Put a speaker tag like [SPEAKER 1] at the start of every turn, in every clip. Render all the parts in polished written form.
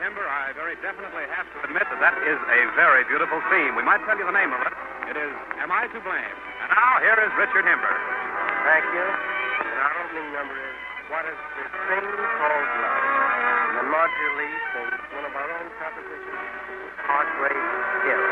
[SPEAKER 1] Timber, I very definitely have to admit that is a very beautiful theme. We might tell you the name of it. It is Am I to Blame? And now, here is Richard Himber.
[SPEAKER 2] Thank you. And our opening number is What is This Thing Called Love? And Marjorie Lee sings one of our own compositions, Heartbreak Hill.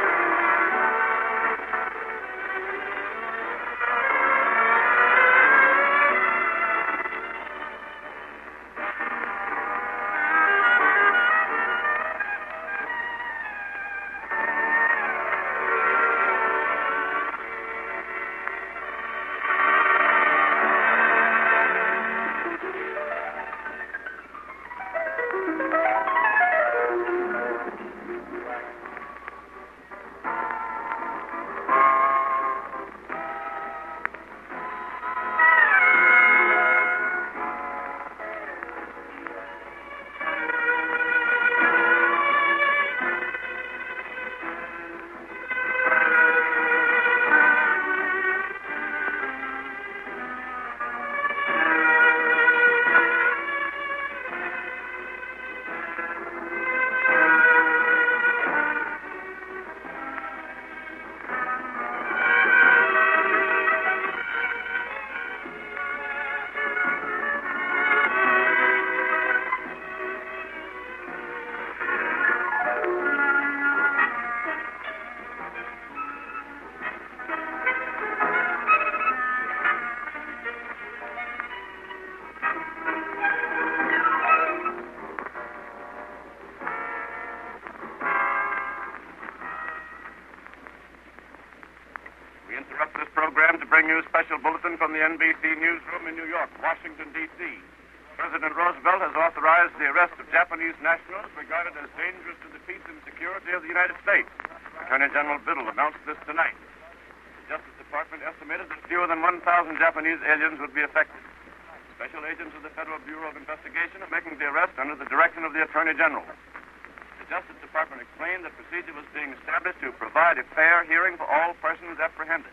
[SPEAKER 3] We interrupt this program to bring you a special bulletin from the NBC newsroom in New York, Washington, D.C. President Roosevelt has authorized the arrest of Japanese nationals regarded as dangerous to the peace and security of the United States. Attorney General Biddle announced this tonight. The Justice Department estimated that fewer than 1,000 Japanese aliens would be affected. Special agents of the Federal Bureau of Investigation are making the arrest under the direction of the Attorney General. The Justice Department explained that procedure was being established to provide a fair hearing for all persons apprehended.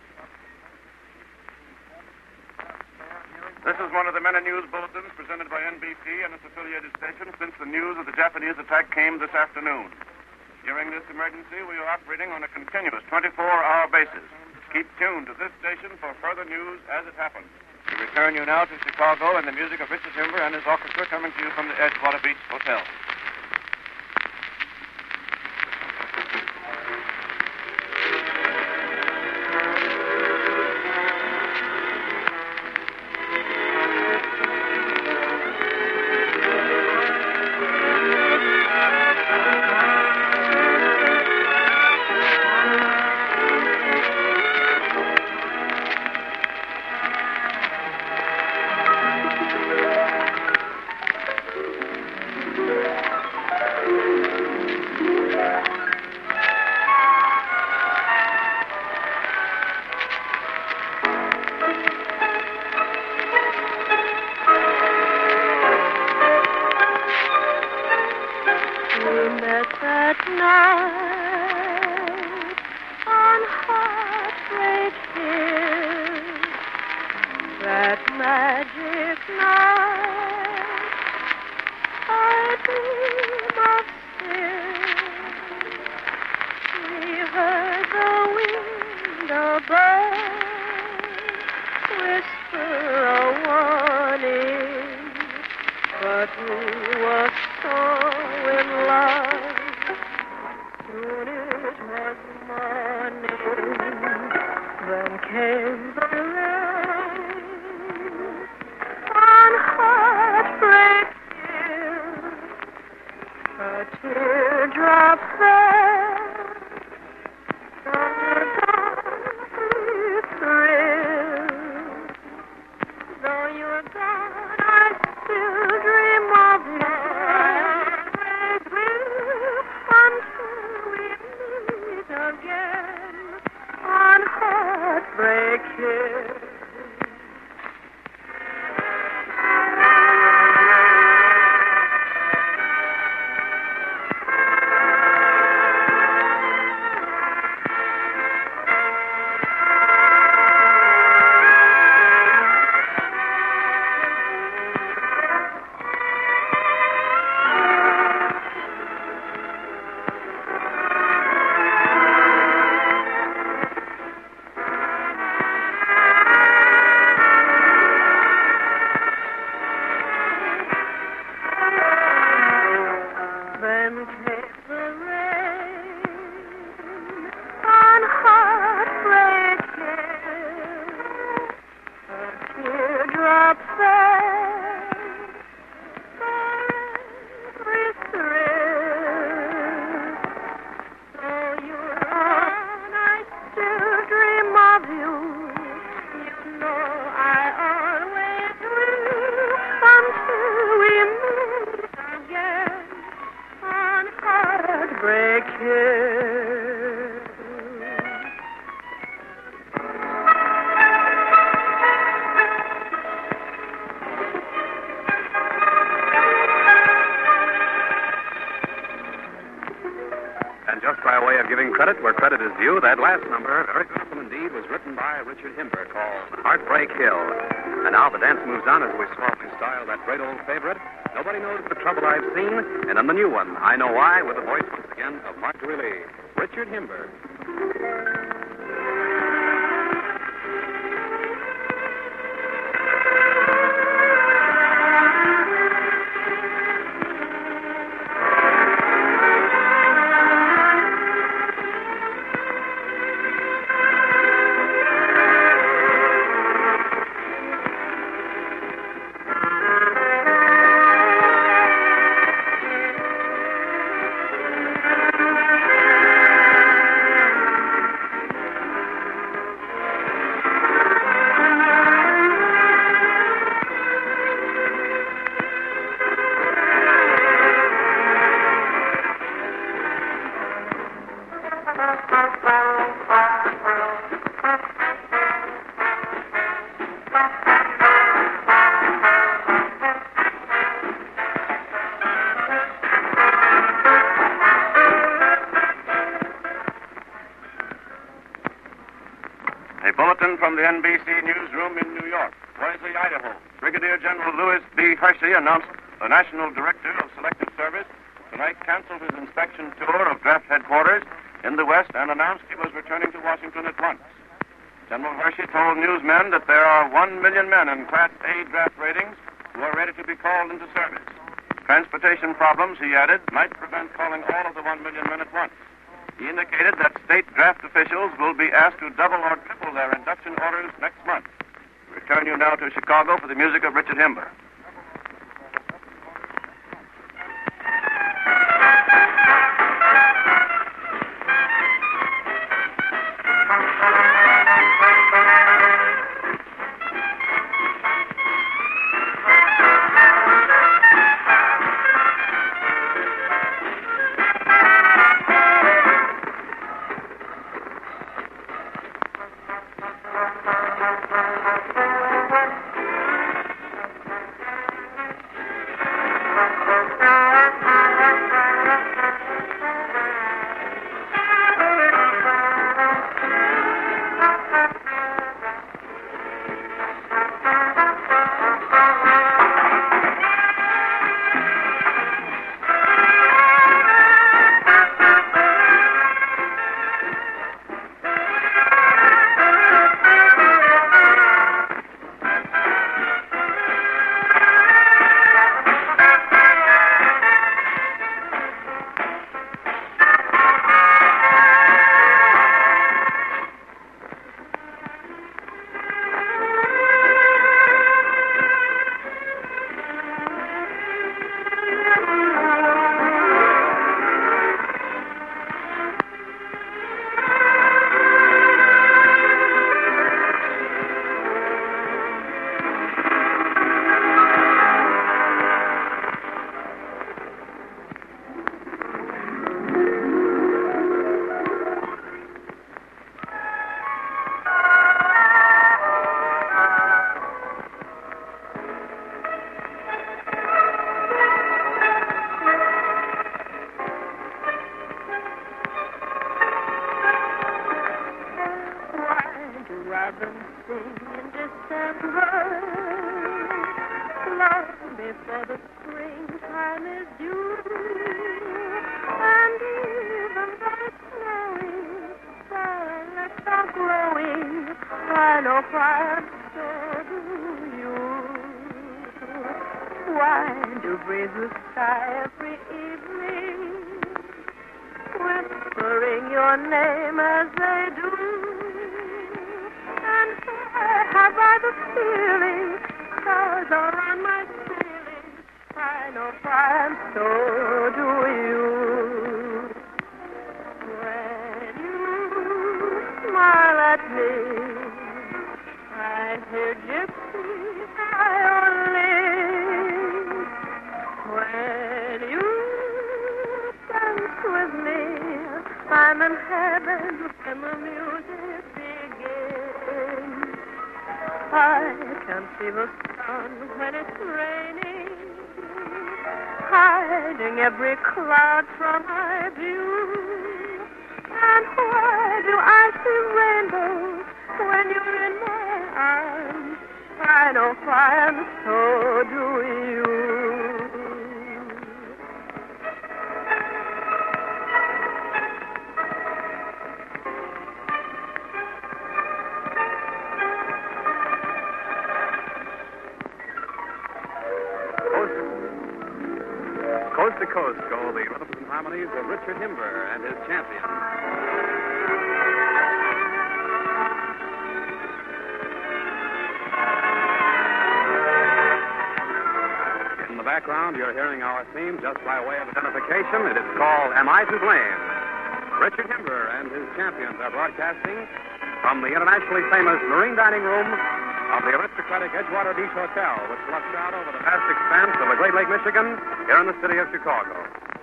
[SPEAKER 3] This is one of the many news bulletins presented by NBC and its affiliated stations since the news of the Japanese attack came this afternoon. During this emergency, we are operating on a continuous 24-hour basis. Keep tuned to this station for further news as it happens. We return you now to Chicago and the music of Richard Himber and his orchestra coming to you from the Edgewater Beach Hotel.
[SPEAKER 4] Break meet again on Heartbreak Hill.
[SPEAKER 1] And just by way of giving credit where credit is due, that last number, very beautiful indeed, was written by Richard Himber, called Heartbreak Hill. And now the dance moves on as we softly style that great old favorite, Nobody Knows the Trouble I've Seen, and on the new one, I Know Why, with the voice once again of Marjorie Lee, Richard Himber.
[SPEAKER 3] A bulletin from the NBC newsroom in New York. Boise, Idaho. Brigadier General Louis B. Hershey announced the National Director of Selective Service tonight canceled his inspection tour of draft headquarters in the West and announced he was returning to Washington at once. General Hershey told newsmen that there are 1 million men in Class A draft ratings who are ready to be called into service. Transportation problems, he added, might prevent calling all of the 1 million men at once. He indicated that state draft officials will be asked to double or triple their induction orders next month. We return you now to Chicago for the music of Richard Himber.
[SPEAKER 4] robins sing in December, long before the springtime is due. And even though it's snowing, violets are growing. I know why, so do you. Why do breezes sigh every evening, whispering your name as they do? And have I the feeling stars are on my ceiling? I know why, and so do you. When you smile at me, I hear gypsy violins I'm in heaven when the music begins. I can see the sun when it's raining, hiding every cloud from my view. And why do I see rainbows when you're in my arms? I know why, and so do you.
[SPEAKER 1] Coast to coast go the rhythms and harmonies of Richard Himber and his champions. In the background, you're hearing our theme just by way of identification. It is called Am I to Blame? Richard Himber and his champions are broadcasting from the internationally famous marine dining room of the aristocratic Edgewater Beach Hotel, which looks out over the vast expanse of the Great Lake, Michigan, here in the city of Chicago.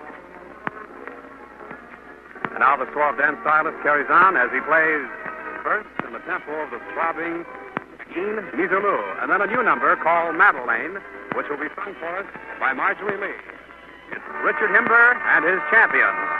[SPEAKER 1] And now the suave dance stylist carries on as he plays first in the tempo of the throbbing Jean Miserlou, and then a new number called Madeleine, which will be sung for us by Marjorie Lee. It's Richard Himber and his champions.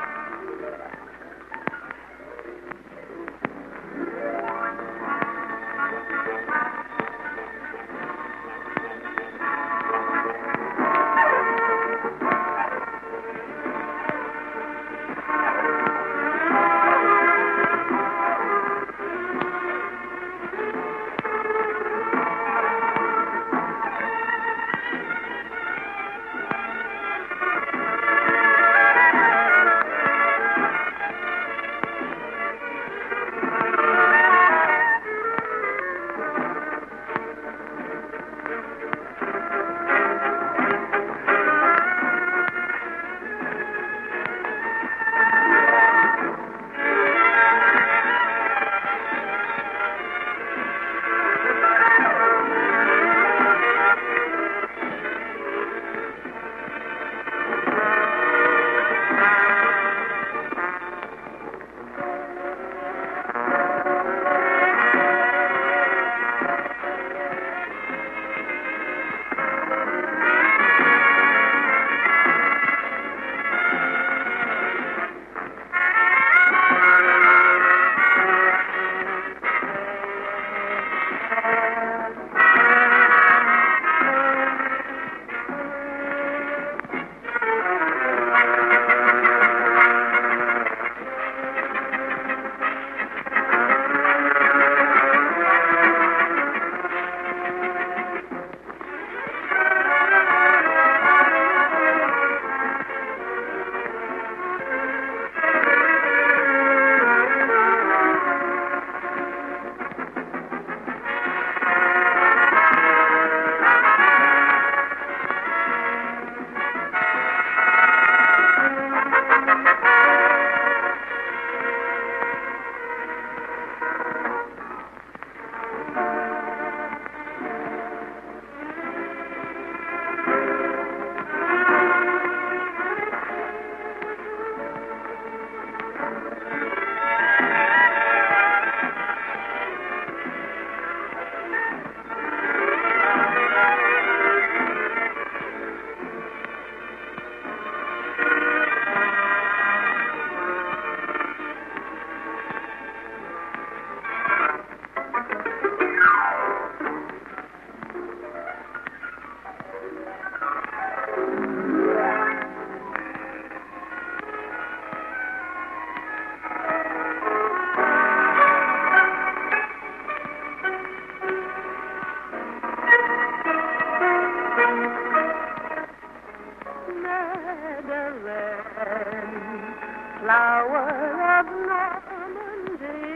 [SPEAKER 4] flower of Normandy,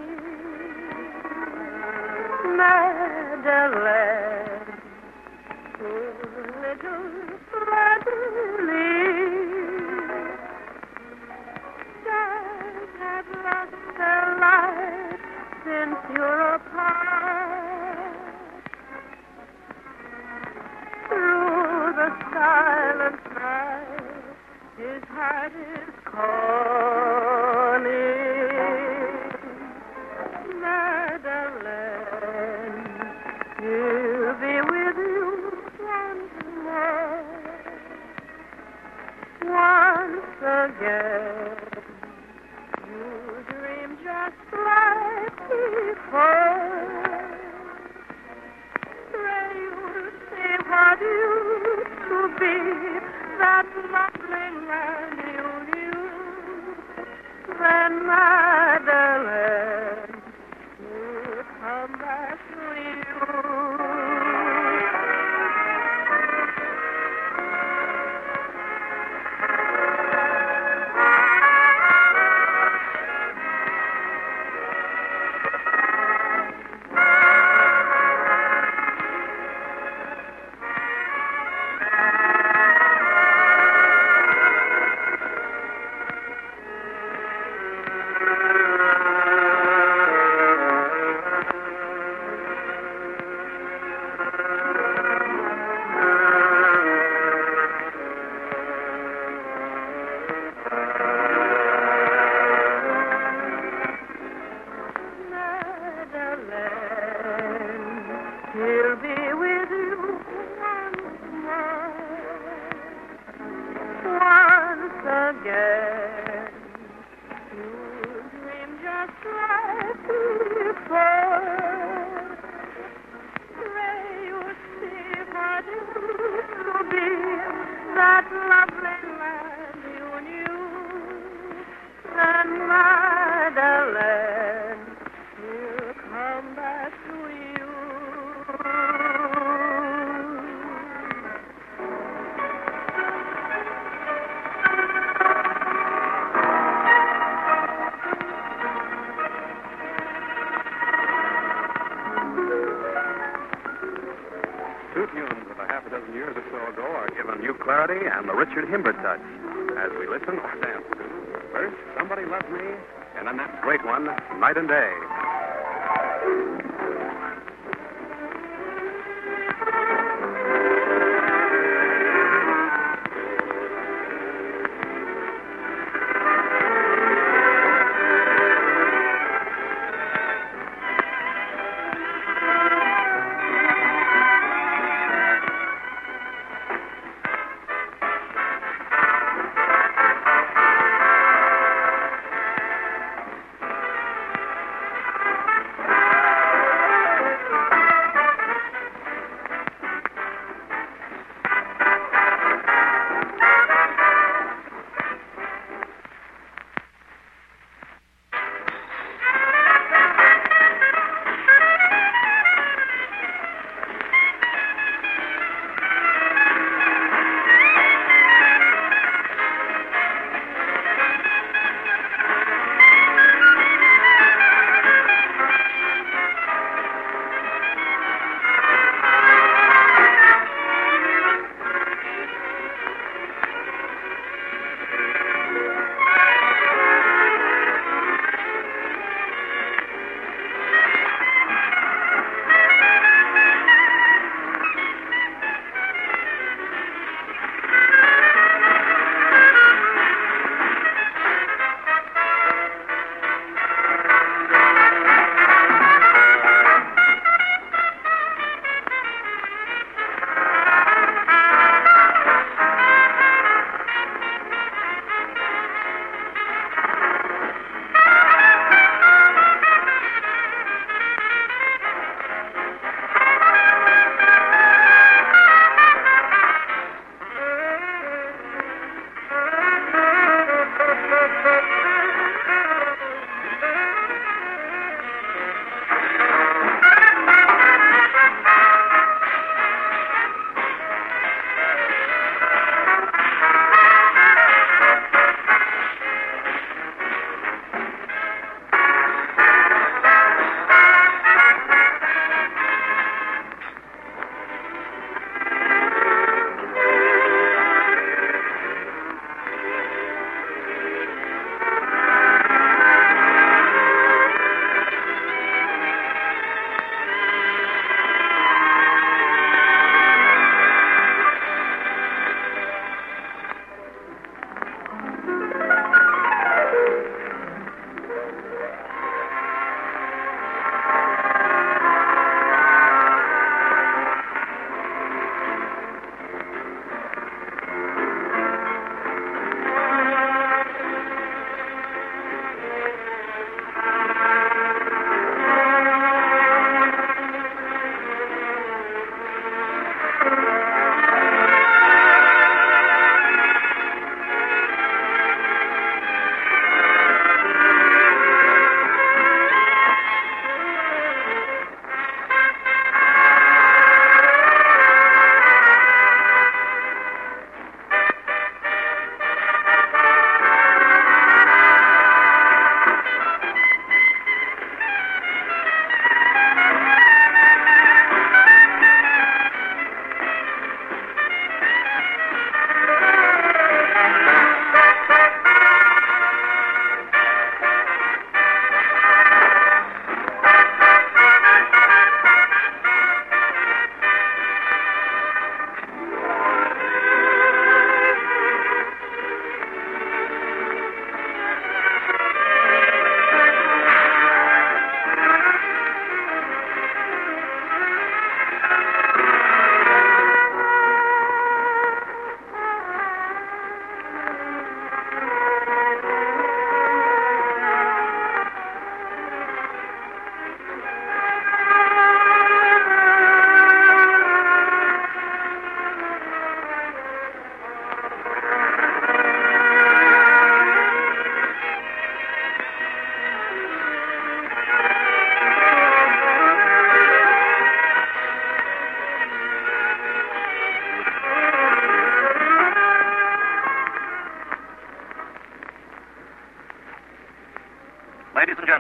[SPEAKER 4] Madeleine, little Madeleine, stars have lost their light since you're apart. Through the silent night, his heart is calling. again. You dream just like before. Pray you see what used to be, that lovely land you knew. Then, Madeline, will come back to you. He'll be with you once more, once again. You'll dream just like before. Pray you see what used to be, that lovely land you knew. And Madeline, he'll come back to you.
[SPEAKER 1] Two tunes of a half a dozen years or so ago are given new clarity and the Richard Himber touch as we listen or dance to. First, Somebody Loves Me, and then that great one, Night and Day.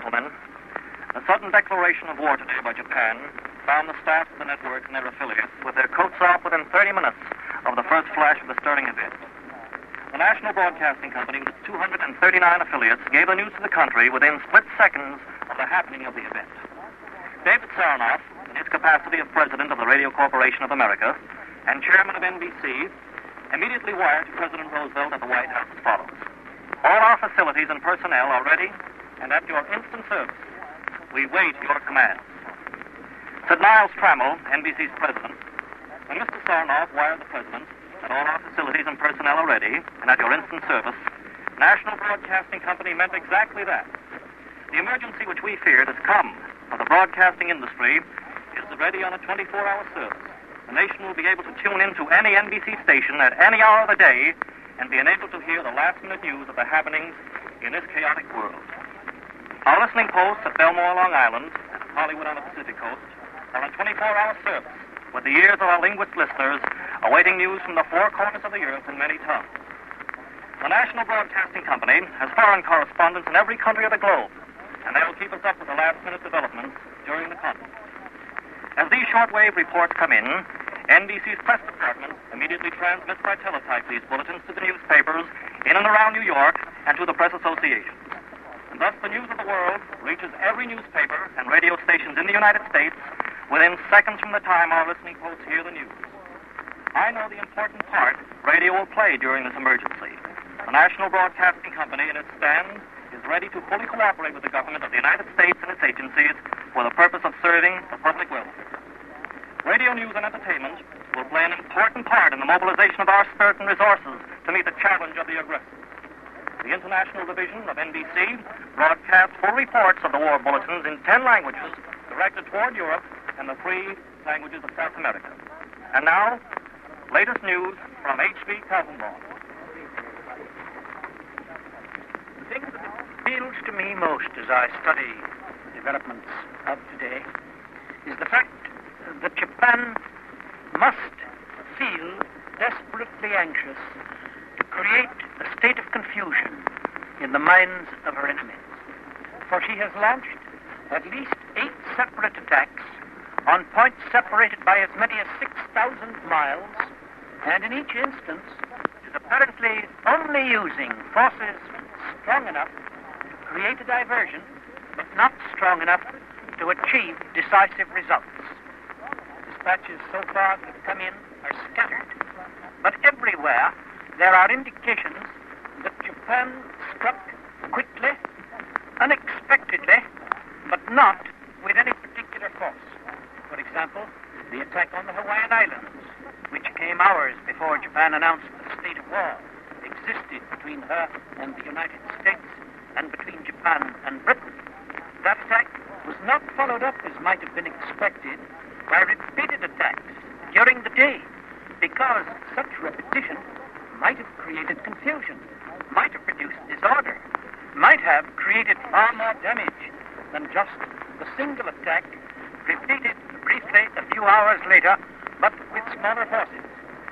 [SPEAKER 5] gentlemen, the sudden declaration of war today by Japan found the staff of the network and their affiliates with their coats off within 30 minutes of the first flash of the stirring event. The National Broadcasting Company, with its 239 affiliates, gave the news to the country within split seconds of the happening of the event. David Sarnoff, in his capacity of President of the Radio Corporation of America and Chairman of NBC, immediately wired to President Roosevelt at the White House as follows. All our facilities and personnel are ready and at your instant service. We wait your commands. Said Niles Trammell, NBC's president, when Mr. Sarnoff wired the president that all our facilities and personnel are ready and at your instant service, National Broadcasting Company meant exactly that. The emergency which we feared has come, for the broadcasting industry is ready on a 24-hour service. The nation will be able to tune into any NBC station at any hour of the day and be enabled to hear the last-minute news of the happenings in this chaotic world. Our listening posts at Belmore, Long Island, and Hollywood on the Pacific Coast are on 24-hour service, with the ears of our linguist listeners awaiting news from the four corners of the earth in many tongues. The National Broadcasting Company has foreign correspondents in every country of the globe, and they will keep us up with the last-minute developments during the conflict. As these shortwave reports come in, NBC's press department immediately transmits by teletype these bulletins to the newspapers in and around New York and to the press associations. And thus the news of the world reaches every newspaper and radio stations in the United States within seconds from the time our listening posts hear the news. I know the important part radio will play during this emergency. The National Broadcasting Company, in its stand, is ready to fully cooperate with the government of the United States and its agencies for the purpose of serving the public welfare. Radio news and entertainment will play an important part in the mobilization of our spirit and resources to meet the challenge of the aggressor. The International Division of NBC broadcasts full reports of the war bulletins in 10 languages directed toward Europe and the 3 languages of South America. And now, latest news from H.V. Kaltenbaum.
[SPEAKER 6] The thing that appeals to me most as I study developments of today is the fact that Japan must feel desperately anxious to create a state of confusion in the minds of her enemies. For she has launched at least 8 separate attacks on points separated by as many as 6,000 miles, and in each instance is apparently only using forces strong enough to create a diversion, but not strong enough to achieve decisive results. Dispatches so far that have come in are scattered, but everywhere there are indications that Japan struck quickly, unexpectedly, but not with any particular force. For example, the attack on the Hawaiian Islands, which came hours before Japan announced the state of war existed between her and the United States and between Japan and Britain. That attack was not followed up, as might have been expected, by repeated attacks during the day, because such repetition might have created confusion, might have produced disorder, might have created far more damage than just the single attack repeated briefly a few hours later, but with smaller forces.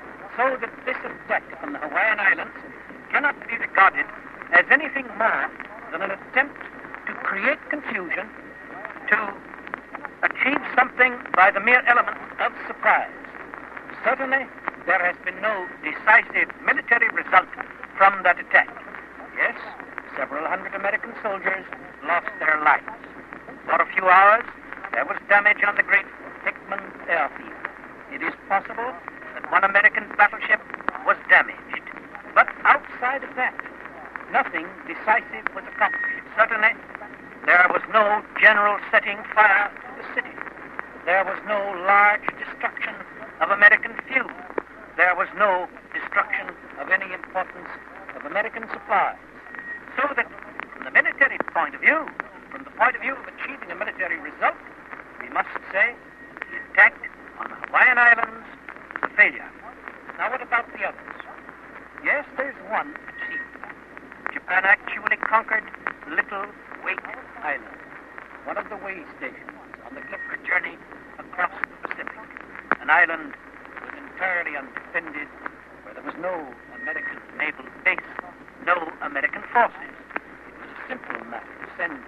[SPEAKER 6] So that this attack on the Hawaiian Islands cannot be regarded as anything more than an attempt to create confusion, to achieve something by the mere element of surprise. Certainly, there has been no decisive military result from that attack. Yes, several hundred American soldiers lost their lives. For a few hours, there was damage on the great Hickman airfield. It is possible that one American battleship was damaged. But outside of that, nothing decisive was accomplished. Certainly, there was no general setting fire to the city. There was no large destruction of American fuel. There was no destruction of any importance of American supplies. So that, from the military point of view, from the point of view of achieving a military result, we must say the attack on the Hawaiian Islands was a failure. Now, what about the others? Yes, there's one, it seems. Japan actually conquered Little Wake Island, one of the way stations on the Clipper journey across the Pacific. An island that was entirely undefended, where there was no American naval base, no American forces. It was a simple matter to send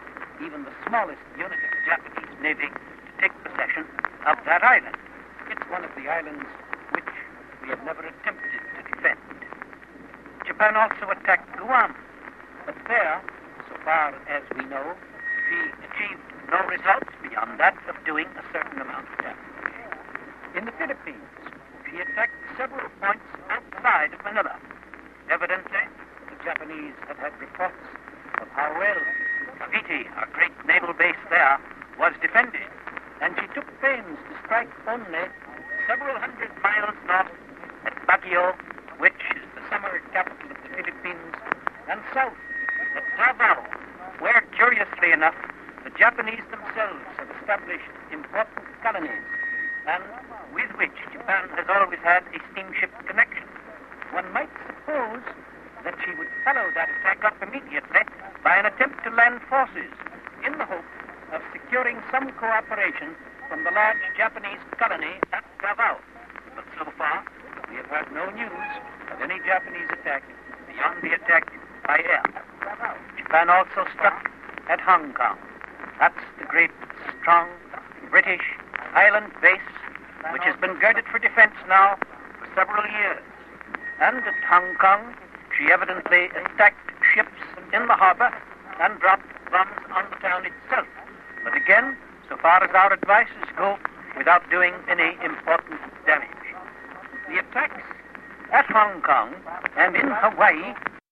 [SPEAKER 6] even the smallest unit of the Japanese Navy to take possession of that island. It's one of the islands which we have never attempted to defend. Japan also attacked Guam, but there, so far as we know, she achieved no results beyond that of doing a certain amount of damage. In the Philippines, she attacked several points outside of Manila. Evidently, the Japanese had had reports of how well Cavite, our great naval base there, was defended, and she took pains to strike only several hundred miles north at Baguio, which is the summer capital of the Philippines, and south at Davao, where, curiously enough, the Japanese themselves have established important colonies, and with which Japan has always had a steamship connection. One might suppose that she would follow that attack up immediately by an attempt to land forces in the hope of securing some cooperation from the large Japanese colony at Davao. But so far, we have had no news of any Japanese attack beyond the attack by air. Japan also struck at Hong Kong. That's the great, strong British island base which has been girded for defense now for several years. And at Hong Kong, she evidently attacked ships in the harbor and dropped bombs on the town itself. But again, so far as our advices go, without doing any important damage. The attacks at Hong Kong and in Hawaii